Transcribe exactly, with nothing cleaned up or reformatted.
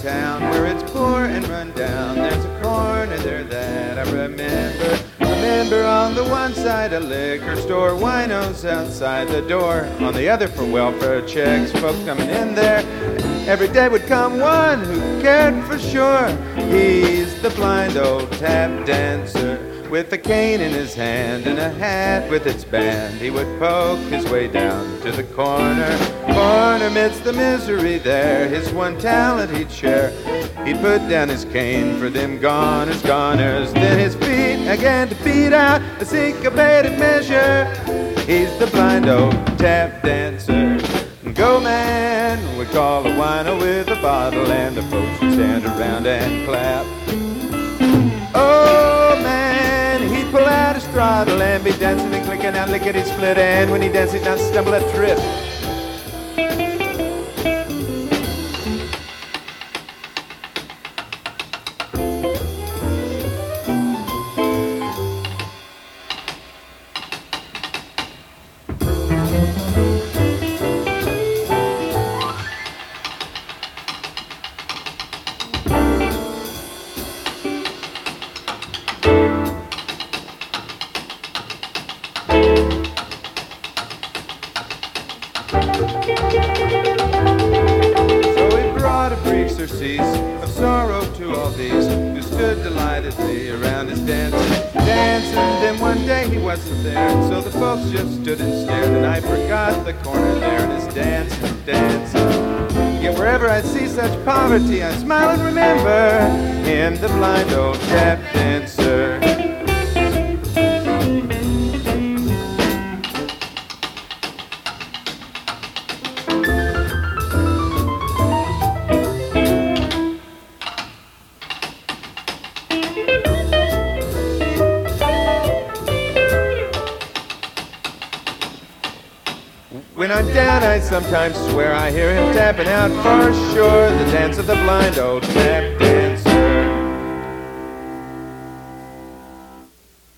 town where it's poor and run down. There's a corner there that I remember. Remember on the one side a liquor store, winos outside the door. On the other for welfare checks, folks coming in there. Every day would come one who cared for sure. He's the blind old tap dancer with a cane in his hand and a hat with its band. He would poke his way down to the corner, corner amidst the misery there. His one talent he'd share. He'd put down his cane for them goners, goners. Then his feet again to beat out a syncopated measure. He's the blind old tap dancer. Go man, we call a wino with a bottle, and the folks would stand around and clap. Oh man, he'd pull out his throttle and be dancing and clicking out lickety-split, and when he danced he'd not stumble and trip. So he brought a brief surcease of sorrow to all these who stood delightedly around his dancing, dancing. Then one day he wasn't there, so the folks just stood and stared, and I forgot the corner there and his dancing, dancing. Yet wherever I see such poverty, I smile and remember him, the blind old tap dancer. When I'm down, I sometimes swear I hear him tapping out for sure the dance of the blind old tap dance.